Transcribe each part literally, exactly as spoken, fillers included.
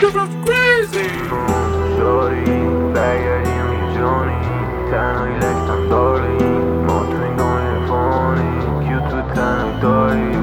This is crazy. شاری برگردیم یه جانی تنهایی لکتم داری ما تو این دنیا فانی کیو تو تنهایی داری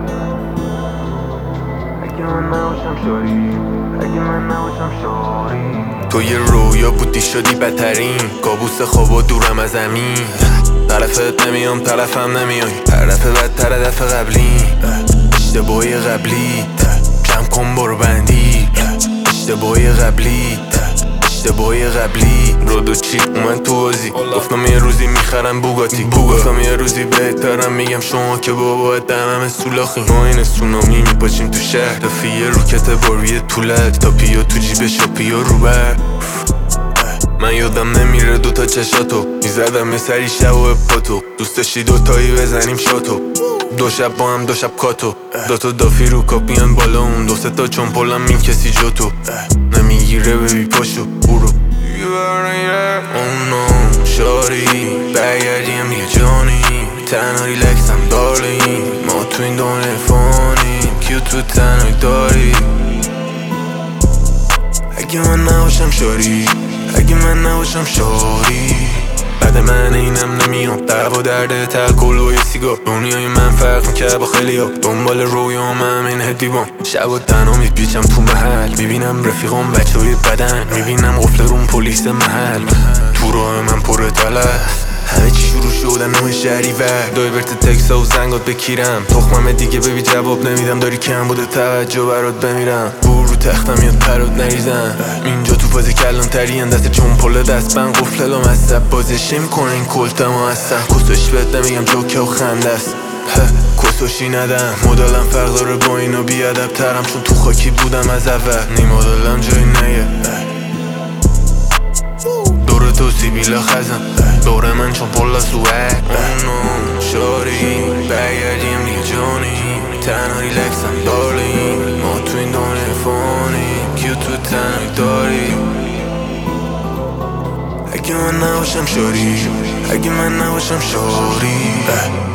اگه من نباشم شاری اگه من نباشم شاری تو یه رویا بودی شدی بدترین کابوس خواب و دورم از زمین طرفت نمیام طرفم نمیای طرف بدتر دفع قبلی اشتباهی قبلی جمع کن برو بندی اشتباهی قبلی اشتباهی قبلی رود و چی اومد تو بازی گفتم یه روزی میخرم بوگاتی گفتم یه روزی بهترم میگم شما که بابا دمم سولاخی ما این سونامی میپاچیم تو شهر تا فیه روکت باروی طولت تا پیا تو جیب شاپیا رو بر من یادم نمیره دوتا چشاتو میزدم یه سری شب و پاتو دوست داشتی دوتایی بزنیم شاتو دو شب با هم دو شب کاتو دوتا دافی رو کاپیان بالا اون دو سه تا چون پلم این کسی جاتو نمیگیره ببی پاشو برو اونو شاری برگردیم یه جانی تنها ریلکسم داریم ما تو این دنیا فانی کیو تو تنهایی داری اگه من نباشم شاری اگه من نباشم شاری بعد من اینم نمیام دعوا درده تلکل و یه سیگار دنیای من فرق میکرد با خیلی ها دنبال رویام هم این هدیبام شب و تنها میپیچم تو محل میبینم رفیقام بچه های بدن میبینم قفل روم پلیس محل تو راه من پر تلف همه چی شروع شدن نوع شهریور دایورت تکسا و زنگات بکیرم تخمم دیگه ببی جواب نمیدم داری کم بوده توجه برات بمیرم بور رو تختم یاد پرات نریزم اینجا تو فاز کلان ترین دست چون پل دست من قفللام هستم بازشه میکنه این کلتم ها هستم کسوش بد نمیگم جوکه و خنده است کسوشی ندم مدالم فرق داره با اینا بیادب ترم چون تو خاکی بودم از اول نیمادالم جایی نگه دور تو سیبیلا خزم دور من چون پلا سوک اونو شاری برگردیم دیگه جانی تنها ریلکسم داریم ما تو این دنیا فانی کیو تو تنهایی داری اگه من نباشم شاری اگه من نباشم شاری